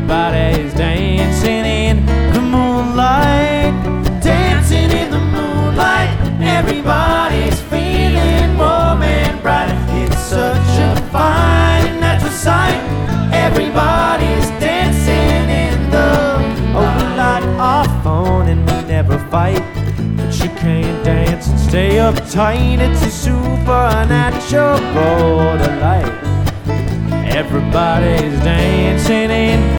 Everybody's dancing in the moonlight, dancing in the moonlight. Everybody's feeling warm and bright. It's such a fine natural sight. Everybody's dancing in the moonlight. Our phone and we never fight, but you can't dance and stay uptight. It's a supernatural delight. Everybody's dancing in